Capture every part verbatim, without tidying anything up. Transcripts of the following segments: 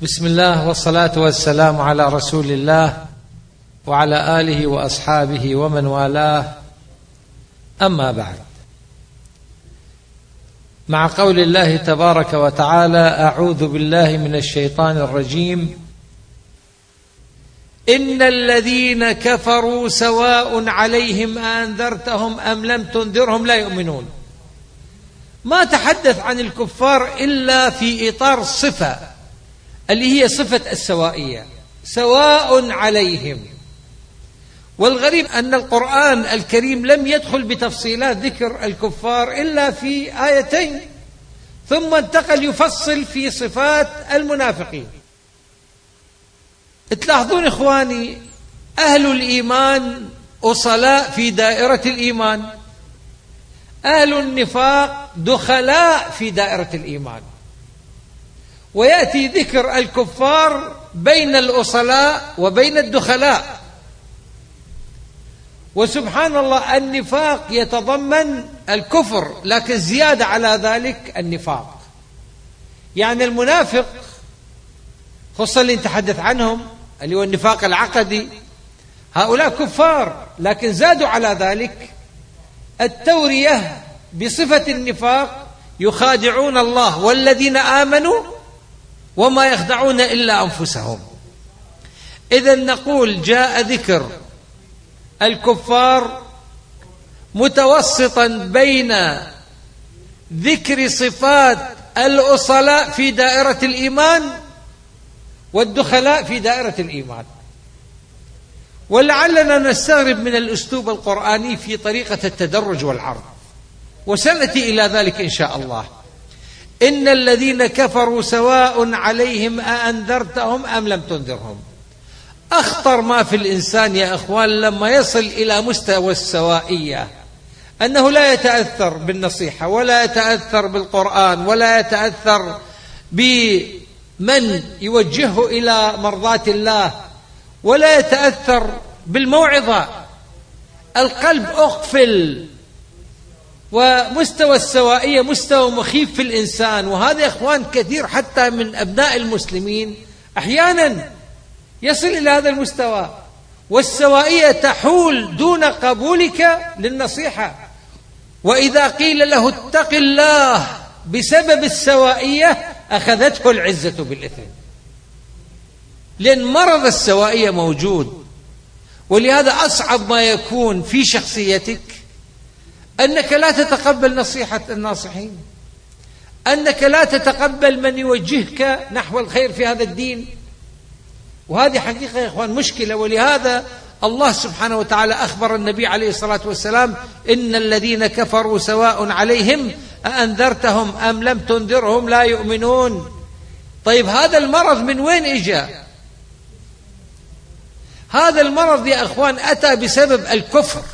بسم الله والصلاة والسلام على رسول الله وعلى آله وأصحابه ومن والاه، أما بعد. مع قول الله تبارك وتعالى: أعوذ بالله من الشيطان الرجيم. إن الذين كفروا سواء عليهم أنذرتهم أم لم تنذرهم لا يؤمنون. ما تحدث عن الكفار إلا في إطار صفة اللي هي صفة السوائية، سواء عليهم. والغريب أن القرآن الكريم لم يدخل بتفصيلات ذكر الكفار إلا في آيتين، ثم انتقل يفصل في صفات المنافقين. تلاحظون إخواني، أهل الإيمان أصلاء في دائرة الإيمان، أهل النفاق دخلاء في دائرة الإيمان. ويأتي ذكر الكفار بين الأصلاء وبين الدخلاء. وسبحان الله، النفاق يتضمن الكفر، لكن زيادة على ذلك النفاق. يعني المنافق خصوصا اللي نتحدث عنهم اللي هو النفاق العقدي، هؤلاء كفار، لكن زادوا على ذلك التورية بصفة النفاق، يخادعون الله والذين آمنوا وما يخدعون إلا أنفسهم. إذن نقول جاء ذكر الكفار متوسطا بين ذكر صفات الأصلاء في دائرة الإيمان والدخلاء في دائرة الإيمان. ولعلنا نستغرب من الأسلوب القرآني في طريقة التدرج والعرض، وسنأتي إلى ذلك إن شاء الله. إن الذين كفروا سواء عليهم أأنذرتهم أم لم تنذرهم. أخطر ما في الإنسان يا أخوان لما يصل إلى مستوى السوائية، أنه لا يتأثر بالنصيحة ولا يتأثر بالقرآن ولا يتأثر بمن يوجهه إلى مرضاة الله ولا يتأثر بالموعظة. القلب أقفل، ومستوى السوائية مستوى مخيف في الإنسان. وهذا يا أخوان كثير حتى من أبناء المسلمين أحيانا يصل إلى هذا المستوى، والسوائية تحول دون قبولك للنصيحة. وإذا قيل له اتق الله بسبب السوائية أخذته العزة بالإثم، لأن مرض السوائية موجود. ولهذا أصعب ما يكون في شخصيتك أنك لا تتقبل نصيحة الناصحين، أنك لا تتقبل من يوجهك نحو الخير في هذا الدين. وهذه حقيقة يا إخوان مشكلة. ولهذا الله سبحانه وتعالى أخبر النبي عليه الصلاة والسلام: إن الذين كفروا سواء عليهم أأنذرتهم أم لم تنذرهم لا يؤمنون. طيب هذا المرض من وين إجا؟ هذا المرض يا أخوان أتى بسبب الكفر.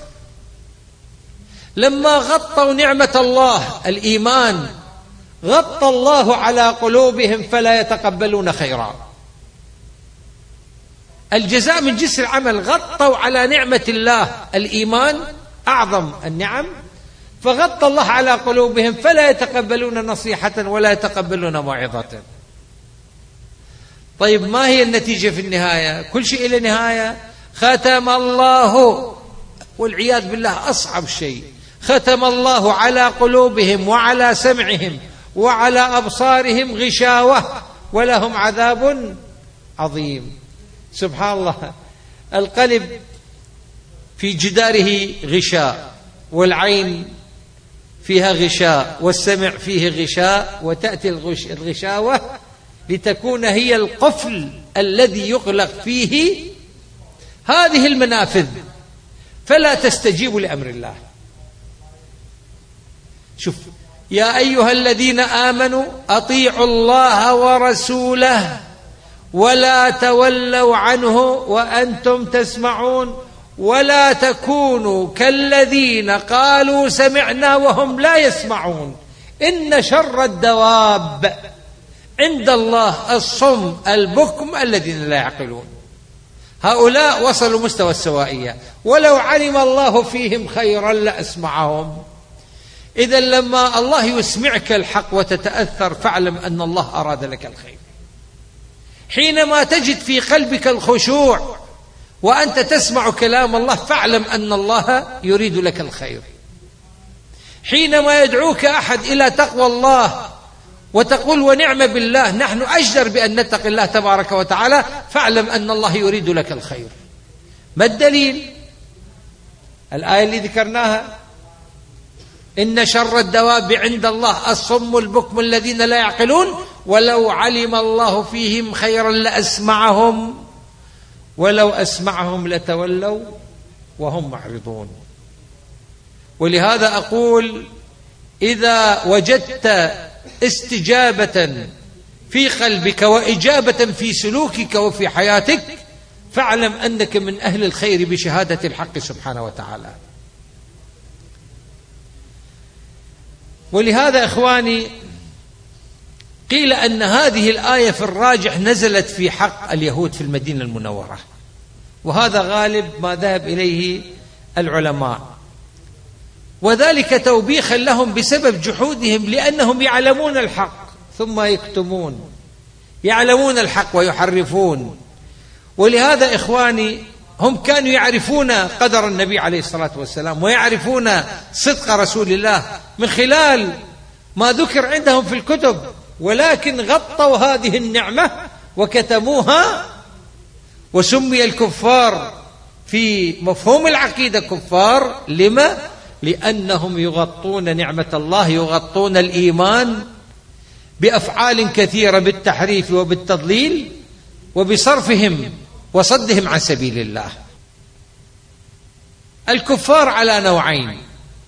لما غطوا نعمة الله الإيمان غطى الله على قلوبهم فلا يتقبلون خيرا. الجزاء من جنس العمل. غطوا على نعمة الله الإيمان أعظم النعم، فغطى الله على قلوبهم فلا يتقبلون نصيحة ولا يتقبلون موعظة. طيب ما هي النتيجة في النهاية؟ كل شيء إلى نهاية. ختم الله، والعياذ بالله أصعب شيء، ختم الله على قلوبهم وعلى سمعهم وعلى أبصارهم غشاوة ولهم عذاب عظيم. سبحان الله، القلب في جداره غشاء، والعين فيها غشاء، والسمع فيه غشاء، وتأتي الغشاوة لتكون هي القفل الذي يغلق فيه هذه المنافذ، فلا تستجيب لأمر الله. شوف: يا أيها الذين آمنوا أطيعوا الله ورسوله ولا تولوا عنه وأنتم تسمعون ولا تكونوا كالذين قالوا سمعنا وهم لا يسمعون إن شر الدواب عند الله الصم البكم الذين لا يعقلون. هؤلاء وصلوا مستوى السوائية، ولو علم الله فيهم خيرا لأسمعهم. إذا لما الله يسمعك الحق وتتأثر فاعلم أن الله أراد لك الخير. حينما تجد في قلبك الخشوع وأنت تسمع كلام الله فاعلم أن الله يريد لك الخير. حينما يدعوك أحد إلى تقوى الله وتقول ونعم بالله نحن أجدر بأن نتقي الله تبارك وتعالى فاعلم أن الله يريد لك الخير. ما الدليل؟ الآية اللي ذكرناها: إن شر الدواب عند الله الصم البكم الذين لا يعقلون ولو علم الله فيهم خيرا لأسمعهم ولو أسمعهم لتولوا وهم معرضون. ولهذا أقول إذا وجدت استجابة في قلبك وإجابة في سلوكك وفي حياتك فاعلم أنك من أهل الخير بشهادة الحق سبحانه وتعالى. ولهذا إخواني قيل أن هذه الآية في الراجح نزلت في حق اليهود في المدينة المنورة، وهذا غالب ما ذهب إليه العلماء، وذلك توبيخا لهم بسبب جحودهم لأنهم يعلمون الحق ثم يكتمون، يعلمون الحق ويحرفون. ولهذا إخواني هم كانوا يعرفون قدر النبي عليه الصلاة والسلام ويعرفون صدق رسول الله من خلال ما ذكر عندهم في الكتب، ولكن غطوا هذه النعمة وكتموها، وسمي الكفار في مفهوم العقيدة كفار. لما؟ لأنهم يغطون نعمة الله، يغطون الإيمان بأفعال كثيرة بالتحريف وبالتضليل وبصرفهم وصدهم عن سبيل الله. الكفار على نوعين: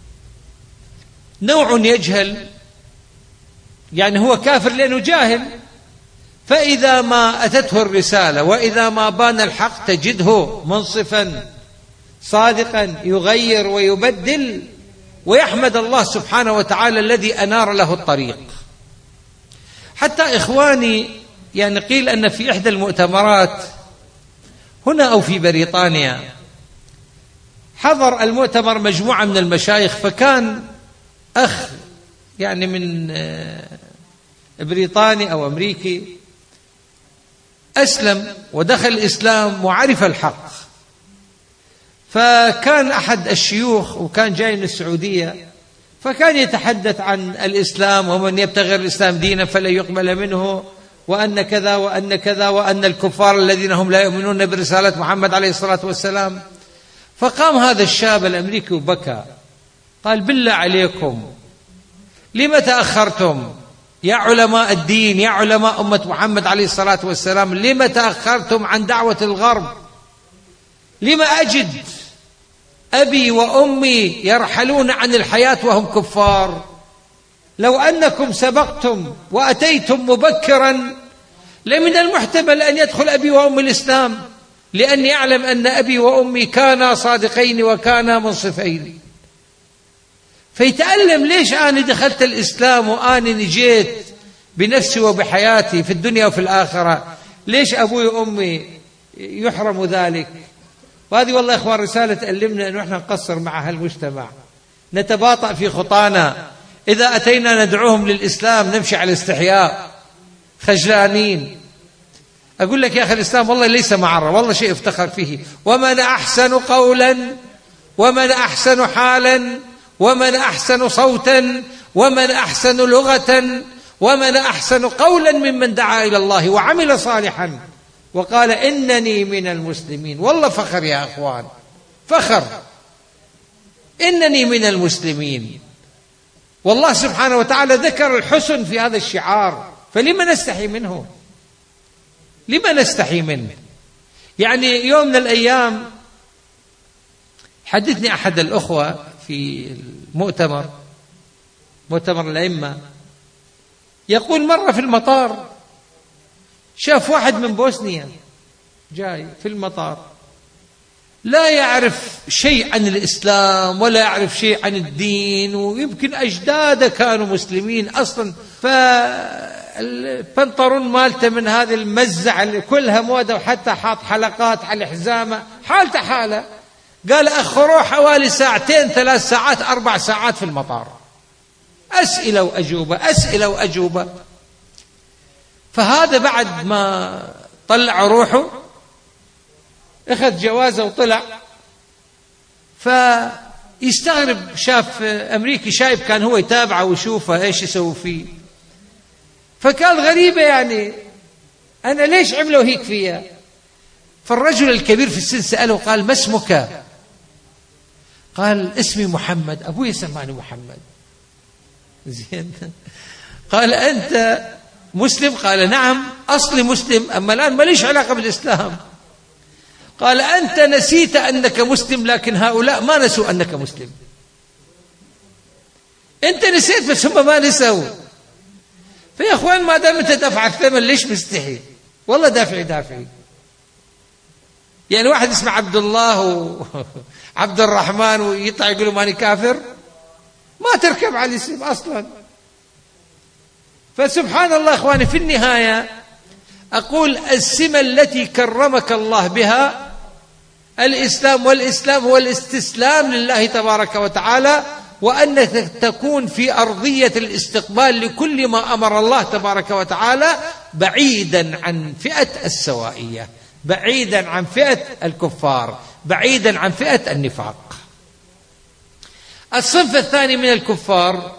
نوع يجهل، يعني هو كافر لأنه جاهل، فإذا ما أتته الرسالة وإذا ما بان الحق تجده منصفا صادقا يغير ويبدل ويحمد الله سبحانه وتعالى الذي أنار له الطريق. حتى إخواني يعني قيل أن في إحدى المؤتمرات هنا أو في بريطانيا حضر المؤتمر مجموعة من المشايخ، فكان أخ يعني من بريطاني أو أمريكي أسلم ودخل الإسلام وعرف الحق، فكان أحد الشيوخ وكان جاي من السعودية فكان يتحدث عن الإسلام ومن يبتغي الإسلام دينا فلا يقبل منه، وأن كذا وأن كذا وأن الكفار الذين هم لا يؤمنون برسالة محمد عليه الصلاة والسلام. فقام هذا الشاب الأمريكي وبكى، قال: بالله عليكم لما تأخرتم يا علماء الدين، يا علماء أمة محمد عليه الصلاة والسلام، لما تأخرتم عن دعوة الغرب؟ لما أجد أبي وأمي يرحلون عن الحياة وهم كفار؟ لو أنكم سبقتم وأتيتم مبكرا لمن المحتمل أن يدخل أبي وأمي الإسلام، لأني أعلم أن أبي وأمي كانا صادقين وكانا منصفين. فيتألم ليش أنا دخلت الإسلام وأنا نجيت بنفسي وبحياتي في الدنيا وفي الآخرة، ليش أبوي وأمي يحرموا ذلك؟ وهذه والله يا إخوان رسالة تألمنا أنه إحنا نقصر مع هالمجتمع، نتباطأ في خطانا، إذا أتينا ندعوهم للإسلام نمشي على الاستحياء خجلانين. أقول لك يا أخي الإسلام والله ليس معرة، والله شيء افتخر فيه، ومن أحسن قولا ومن أحسن حالا ومن أحسن صوتا ومن أحسن لغة ومن أحسن قولا ممن دعا إلى الله وعمل صالحا وقال إنني من المسلمين. والله فخر يا أخوان، فخر، إنني من المسلمين. والله سبحانه وتعالى ذكر الحسن في هذا الشعار، فلما نستحي منه؟ لما نستحي منه؟ يعني يوم من الأيام حدثني أحد الأخوة في المؤتمر، مؤتمر الأئمة، يقول مرة في المطار شاف واحد من بوسنيا جاي في المطار لا يعرف شيء عن الإسلام ولا يعرف شيء عن الدين، ويمكن أجداده كانوا مسلمين أصلا، فالبنطرون مالته من هذه المزع اللي كلها موده وحتى حاط حلقات على حزامه، حالته حاله. قال أخروه حوالي ساعتين ثلاث ساعات أربع ساعات في المطار، أسئلة وأجوبة أسئلة وأجوبة. فهذا بعد ما طلع روحه، أخذ جوازه وطلع. فيستغرب، شاف أمريكي شايب كان هو يتابعه ويشوفه إيش يسوي فيه، فقال غريبة يعني أنا ليش عملوا هيك فيها؟ فالرجل الكبير في السن سأله قال ما اسمك؟ قال اسمي محمد، أبوي سماني محمد. زين. قال أنت مسلم؟ قال نعم أصلي مسلم، أما الآن ما ليش علاقة بالإسلام. قال أنت نسيت أنك مسلم، لكن هؤلاء ما نسوا أنك مسلم. أنت نسيت بس هم ما نسوا. فيا أخوان ما دام أنت دافع الثمن ليش مستحي؟ والله دافعي دافعي. يعني واحد اسمه عبد الله وعبد الرحمن ويطلع يقولوا ماني كافر، ما تركب على الاسم أصلا. فسبحان الله إخواني، في النهاية أقول السمة التي كرمك الله بها الإسلام، والإسلام هو الاستسلام لله تبارك وتعالى، وأنك تكون في أرضية الاستقبال لكل ما أمر الله تبارك وتعالى، بعيدا عن فئة السوائية، بعيدا عن فئة الكفار، بعيدا عن فئة النفاق. الصنف الثاني من الكفار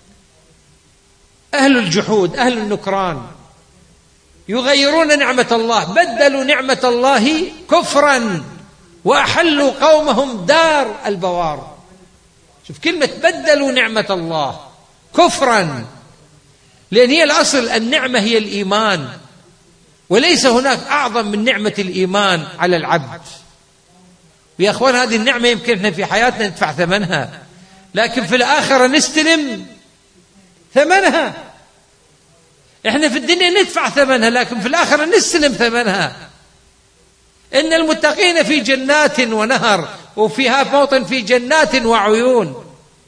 أهل الجحود، أهل النكران، يغيرون نعمة الله، بدلوا نعمة الله كفرا وأحلوا قومهم دار البوار. شوف كلمة بدلوا نعمة الله كفرا، لأن هي الأصل النعمة هي الإيمان، وليس هناك أعظم من نعمة الإيمان على العبد. ويا أخوان هذه النعمة يمكن احنا في حياتنا ندفع ثمنها، لكن في الآخرة نستلم ثمنها. احنا في الدنيا ندفع ثمنها، لكن في الآخرة نستلم ثمنها. إن المتقين في جنات ونهر، وفيها موطن في جنات وعيون.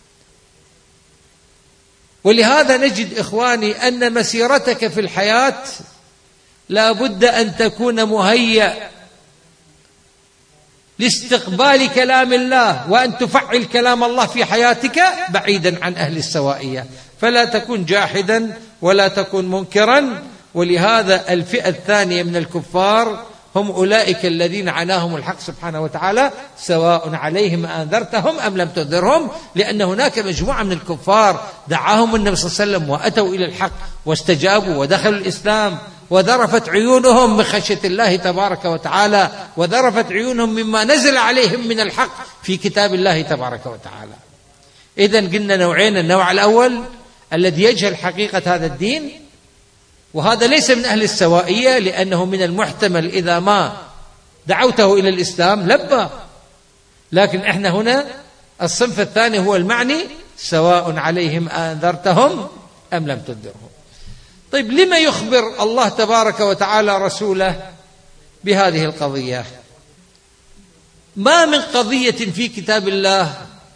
ولهذا نجد إخواني أن مسيرتك في الحياة لا بد أن تكون مهيأ لاستقبال كلام الله، وأن تفعل كلام الله في حياتك بعيدا عن أهل السوائية، فلا تكن جاحدا ولا تكن منكرا. ولهذا الفئة الثانية من الكفار هم أولئك الذين عناهم الحق سبحانه وتعالى سواء عليهم أنذرتهم أم لم تنذرهم، لأن هناك مجموعة من الكفار دعاهم النبي صلى الله عليه وسلم وأتوا إلى الحق واستجابوا ودخلوا الإسلام، وذرفت عيونهم من خشية الله تبارك وتعالى، وذرفت عيونهم مما نزل عليهم من الحق في كتاب الله تبارك وتعالى. إذن قلنا نوعين: النوع الأول الذي يجهل حقيقة هذا الدين، وهذا ليس من أهل السوائية، لأنه من المحتمل إذا ما دعوته إلى الإسلام لبى. لكن إحنا هنا الصنف الثاني هو المعني سواء عليهم أنذرتهم أم لم تنذرهم. طيب لما يخبر الله تبارك وتعالى رسوله بهذه القضية؟ ما من قضية في كتاب الله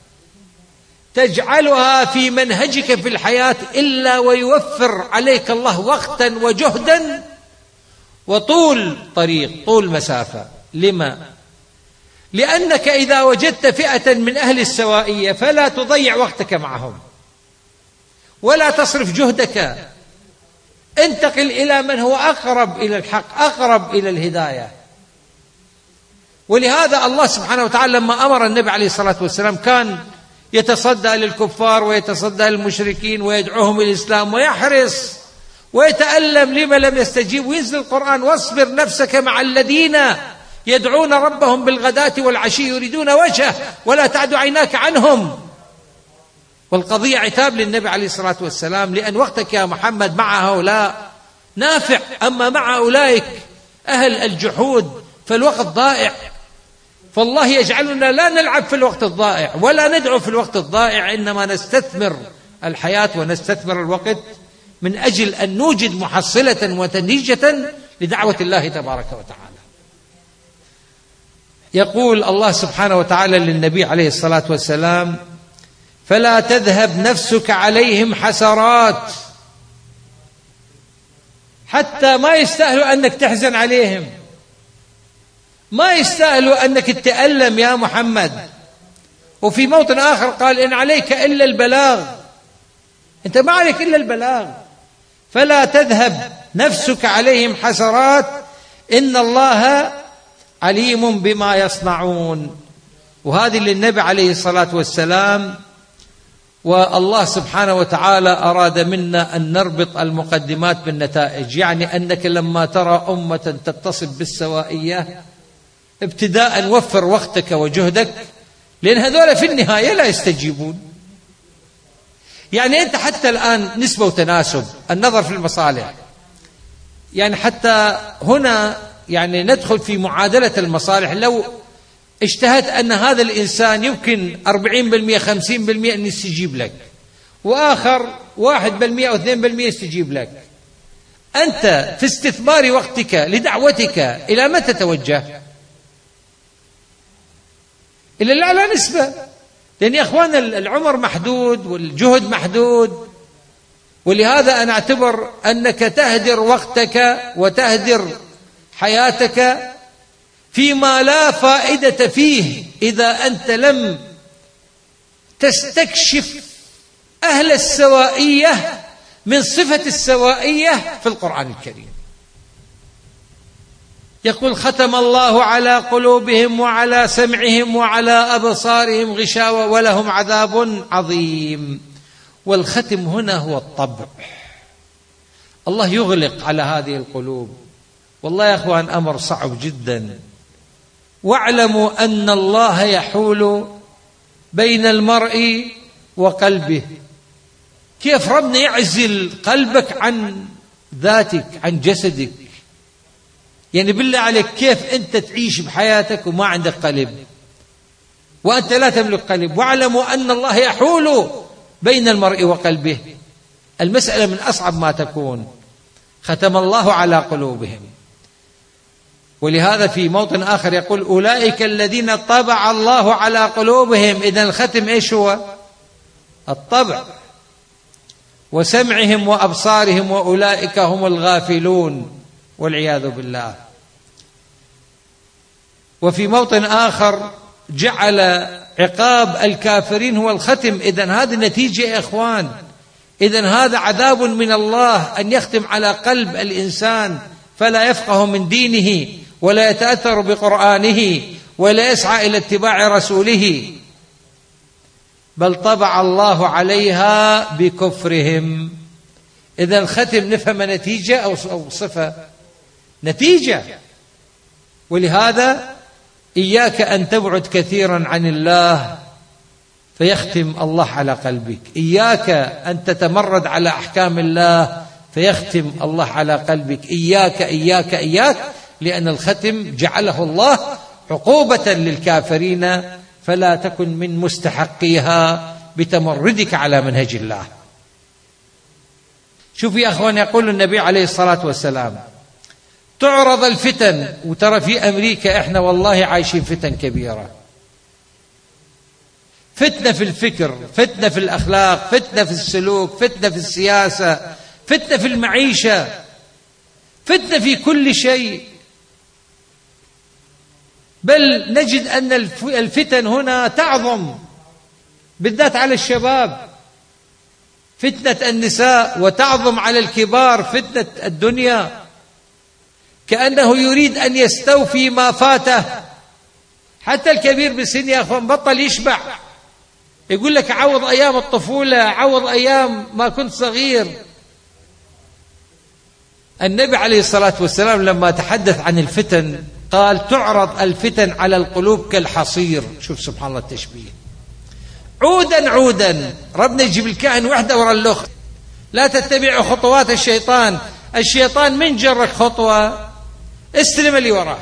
تجعلها في منهجك في الحياة إلا ويوفر عليك الله وقتا وجهدا وطول طريق، طول مسافة. لما؟ لأنك إذا وجدت فئة من أهل السوائية فلا تضيع وقتك معهم ولا تصرف جهدك، انتقل إلى من هو أقرب إلى الحق، أقرب إلى الهداية. ولهذا الله سبحانه وتعالى لما أمر النبي عليه الصلاة والسلام كان يتصدى للكفار ويتصدى للمشركين ويدعوهم إلى الإسلام ويحرص ويتألم لما لم يستجيب، وينزل القرآن: واصبر نفسك مع الذين يدعون ربهم بالغداة والعشي يريدون وجهه ولا تعد عيناك عنهم. والقضية عتاب للنبي عليه الصلاة والسلام، لأن وقتك يا محمد مع هؤلاء نافع، أما مع أولئك أهل الجحود فالوقت ضائع. فالله يجعلنا لا نلعب في الوقت الضائع ولا ندعو في الوقت الضائع، إنما نستثمر الحياة ونستثمر الوقت من أجل أن نوجد محصلة وتنتيجة لدعوة الله تبارك وتعالى. يقول الله سبحانه وتعالى للنبي عليه الصلاة والسلام: فلا تذهب نفسك عليهم حسرات، حتى ما يستاهلوا أنك تحزن عليهم، ما يستاهلوا أنك تتألم يا محمد. وفي موطن آخر قال: إن عليك إلا البلاغ، أنت ما عليك إلا البلاغ. فلا تذهب نفسك عليهم حسرات، إن الله عليم بما يصنعون. وهذه للنبي عليه الصلاة والسلام. والله سبحانه وتعالى أراد منا أن نربط المقدمات بالنتائج، يعني أنك لما ترى أمة تتصل بالسوائية ابتداء وفر وقتك وجهدك، لأن هذول في النهاية لا يستجيبون. يعني أنت حتى الآن نسبة وتناسب النظر في المصالح، يعني حتى هنا يعني ندخل في معادلة المصالح. لو اجتهدت أن هذا الإنسان يمكن أربعين بالمئة خمسين بالمئة أن يستجيب لك، وآخر واحد بالمئة أو اثنين بالمئة يستجيب لك، أنت في استثمار وقتك لدعوتك إلى من تتوجه؟ إلى الأعلى نسبة، لأن يا أخوان العمر محدود والجهد محدود. ولهذا أنا أعتبر أنك تهدر وقتك وتهدر حياتك فيما لا فائدة فيه إذا أنت لم تستكشف أهل السوائية من صفة السوائية في القرآن الكريم. يقول ختم الله على قلوبهم وعلى سمعهم وعلى أبصارهم غشاوة ولهم عذاب عظيم. والختم هنا هو الطبع. الله يغلق على هذه القلوب. والله يا أخوان أمر صعب جدا. واعلموا أن الله يحول بين المرء وقلبه. كيف ربنا يعزل قلبك عن ذاتك عن جسدك؟ يعني بالله عليك كيف أنت تعيش بحياتك وما عندك قلب وأنت لا تملك قلب؟ واعلموا أن الله يحول بين المرء وقلبه. المسألة من أصعب ما تكون. ختم الله على قلوبهم. ولهذا في موطن آخر يقول أولئك الذين طبع الله على قلوبهم. إذن الختم إيش هو؟ الطبع. وسمعهم وأبصارهم وأولئك هم الغافلون والعياذ بالله. وفي موطن آخر جعل عقاب الكافرين هو الختم. إذن هذه النتيجة يا إخوان. إذن هذا عذاب من الله أن يختم على قلب الإنسان فلا يفقه من دينه ولا يتأثر بقرآنه ولا يسعى إلى اتباع رسوله، بل طبع الله عليها بكفرهم. إذا الختم نفهم نتيجة أو صفة؟ نتيجة. ولهذا إياك أن تبعد كثيرا عن الله فيختم الله على قلبك. إياك أن تتمرد على أحكام الله فيختم الله على قلبك. إياك إياك إياك لأن الختم جعله الله عقوبة للكافرين، فلا تكن من مستحقيها بتمردك على منهج الله. شوف يا أخوان، يقول النبي عليه الصلاة والسلام تعرض الفتن. وترى في أمريكا إحنا والله عايشين فتن كبيرة. فتنة في الفكر، فتنة في الأخلاق، فتنة في السلوك، فتنة في السياسة، فتنة في المعيشة، فتنة في كل شيء. بل نجد أن الفتن هنا تعظم بالذات على الشباب، فتنة النساء، وتعظم على الكبار فتنة الدنيا، كأنه يريد أن يستوفي ما فاته. حتى الكبير بالسن يا أخوان بطل يشبع، يقول لك عوض أيام الطفولة، عوض أيام ما كنت صغير. النبي عليه الصلاة والسلام لما تحدث عن الفتن قال تعرض الفتن على القلوب كالحصير. شوف سبحان الله التشبيه، عودا عودا. ربنا يجيب الكائن وحده ورا الأخت. لا تتبعوا خطوات الشيطان. الشيطان من جرك خطوة استلم اللي وراه.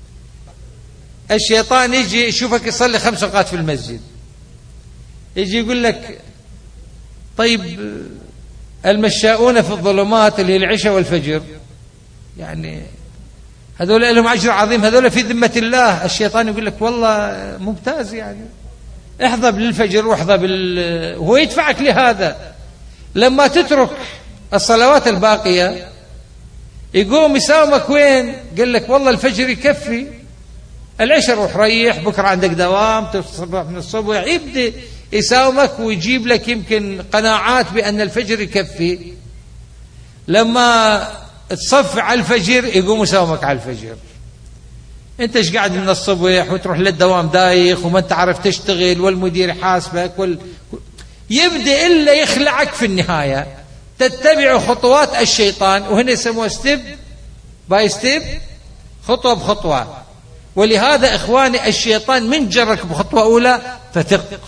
الشيطان يجي يشوفك يصلي خمس ركعات في المسجد، يجي يقول لك طيب المشاؤون في الظلمات اللي هي العشاء والفجر، يعني هذول لهم أجر عظيم، هذول في ذمة الله. الشيطان يقول لك والله ممتاز، يعني احظى بالفجر واحظى بال... هو يدفعك لهذا. لما تترك الصلوات الباقية يقوم يساومك وين؟ قال لك والله الفجر يكفي، العشاء روح ريح، بكرة عندك دوام، تصبح من الصبح، يبدأ يساومك ويجيب لك يمكن قناعات بأن الفجر يكفي. لما تصفي على الفجر يقوم يساومك على الفجر. انت ايش قاعد من الصبح وتروح للدوام دايخ وما انت عارف تشتغل والمدير يحاسبك وال... يبدأ إلا يخلعك في النهاية. تتبع خطوات الشيطان، وهنا يسموها ستيب باي ستيب، خطوة بخطوة. ولهذا إخواني الشيطان من جرك بخطوة أولى فتق،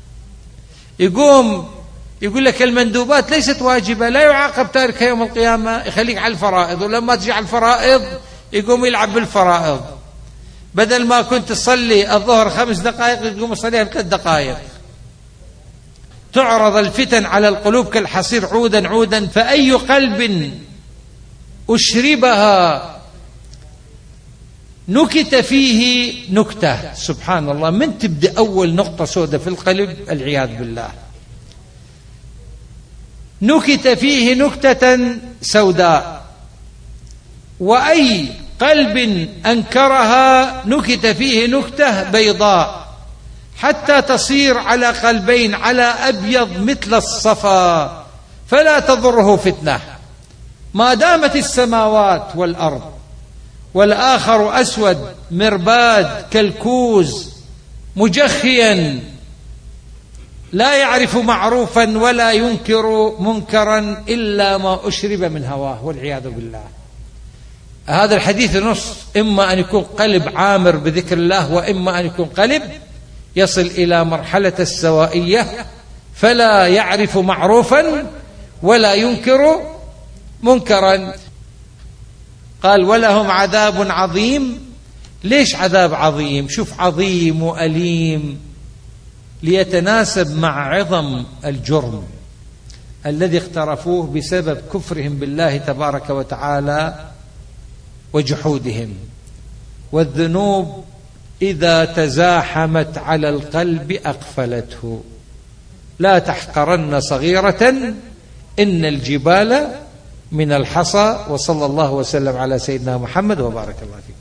يقوم يقول لك المندوبات ليست واجبة، لا يعاقب تاركها يوم القيامة، يخليك على الفرائض، ولما تجي على الفرائض يقوم يلعب بالفرائض. بدل ما كنت تصلي الظهر خمس دقائق يقوم يصليها ثلاث دقائق. تعرض الفتن على القلوب كالحصير عودا عودا، فأي قلب أشربها نكت فيه نكتة. سبحان الله، من تبدأ أول نقطة سودة في القلب العياذ بالله، نكت فيه نكتة سوداء. وأي قلب أنكرها نكت فيه نكتة بيضاء، حتى تصير على قلبين على أبيض مثل الصفا، فلا تضره فتنة ما دامت السماوات والأرض، والآخر أسود مرباد كالكوز مجخيا لا يعرف معروفا ولا ينكر منكرا إلا ما أشرب من هواه والعياذ بالله. هذا الحديث نص، إما أن يكون قلب عامر بذكر الله، وإما أن يكون قلب يصل إلى مرحلة السوائية فلا يعرف معروفا ولا ينكر منكرا. قال ولهم عذاب عظيم. ليش عذاب عظيم؟ شوف، عظيم وأليم ليتناسب مع عظم الجرم الذي اقترفوه بسبب كفرهم بالله تبارك وتعالى وجحودهم. والذنوب إذا تزاحمت على القلب أقفلته. لا تحقرن صغيرة إن الجبال من الحصى. وصلى الله وسلم على سيدنا محمد وبارك الله فيكم.